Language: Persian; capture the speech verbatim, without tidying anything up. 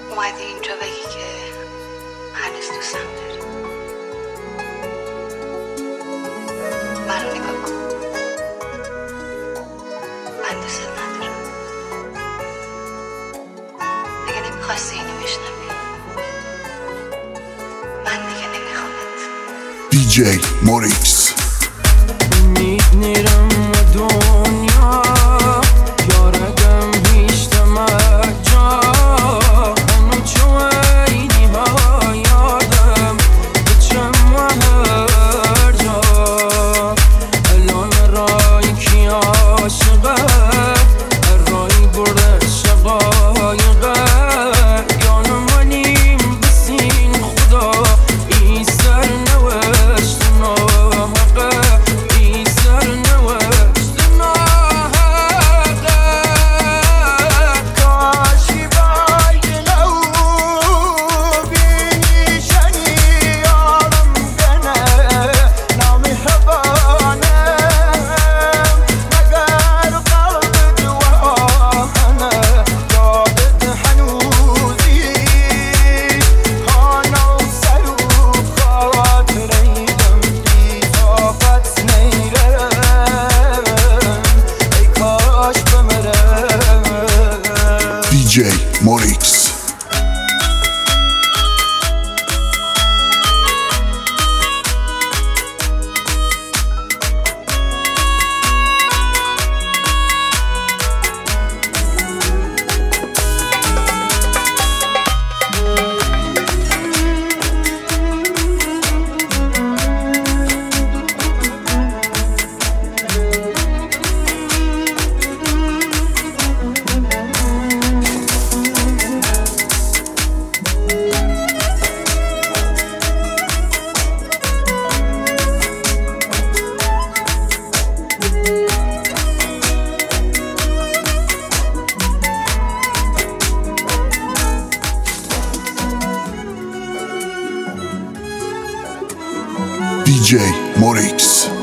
اومدی اینجا بگی که هنوز دوستم داری. منو نگاه کن، من دوست ندارم. دیگه نمیخواستی اینو بشنوی، من دیگه نمیخوامت. دی جی موریکس. امید نیرم و دنیا یارگم هیچ تمجا هنو چوینی ها یادم بچم و هر جا الان رای کی عاشقه هر رای برده شقایقه یانم ونیم بسین خدا ای سر نوشت ناحقه ای سر نوشت ناحقه کاشی بای لو بینی شنی یارم بنه نامهربانه مگر قلب جوانه یادت هنوزی هانا و سر و خاطریدم بی طاقت نیرم ای کاش بمرم. دی جی موریکس. دی جی موریکس.